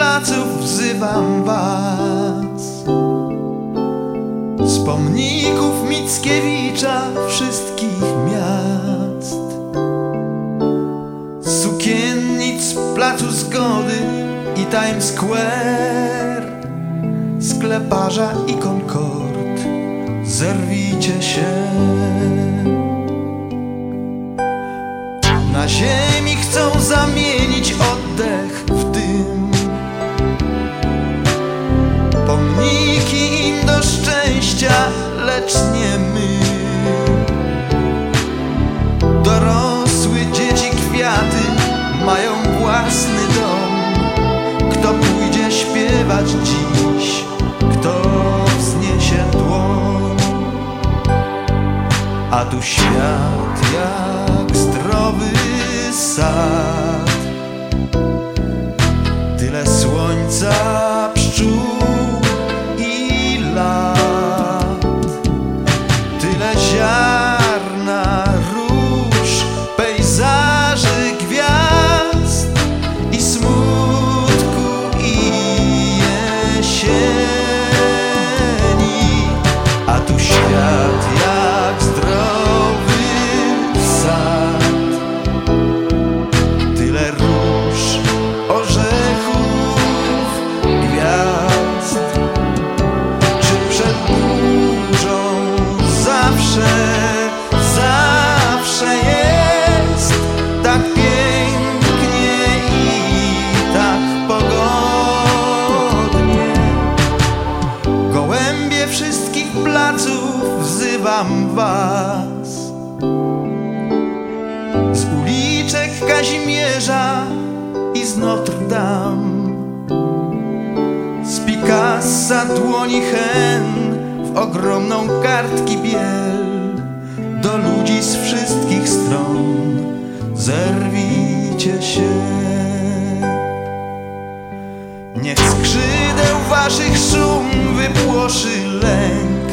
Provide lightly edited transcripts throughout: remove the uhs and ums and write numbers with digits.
placów wzywam was, z pomników Mickiewicza wszystkich miast, z sukiennic Placu Zgody i Times Square, skleparza i Concord, zerwijcie się. Na ziemi chcą zamienić oddech w dym, pomniki im do szczęścia, lecz nie my. Dorosłe dzieci kwiaty mają własny dom. Kto pójdzie śpiewać dziś, kto wzniesie dłoń? A tu świat jak zdrowy sad, tyle słońca, pszczół i lat, tyle ziarna, róż, pejzaży, gwiazd i smutku i jesieni. A tu świat jak zdrowy sad, tyle róż, orzechów, gwiazd. Czy przed burzą zawsze jest tak pięknie i tak pogodnie? Gołębie wszystkich placów wzywam was, z uliczek Kazimierza i z Notre Dame, z Picassa dłoni hen w ogromną kartki biel. Do ludzi z wszystkich stron zerwijcie się. Niech skrzydeł waszych szum wypłoszy lęk,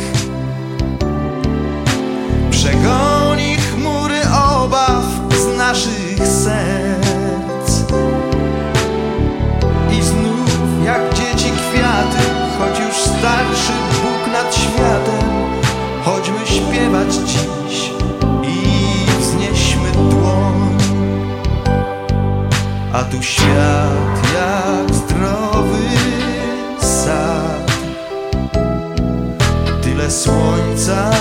przegoni chmury obaw z naszych serc. I znów jak dzieci kwiaty, choć już starszy Bóg nad światem, chodźmy śpiewać dziś i wznieśmy dłoń. A tu świat jak zdrowy sad, tyle słońca,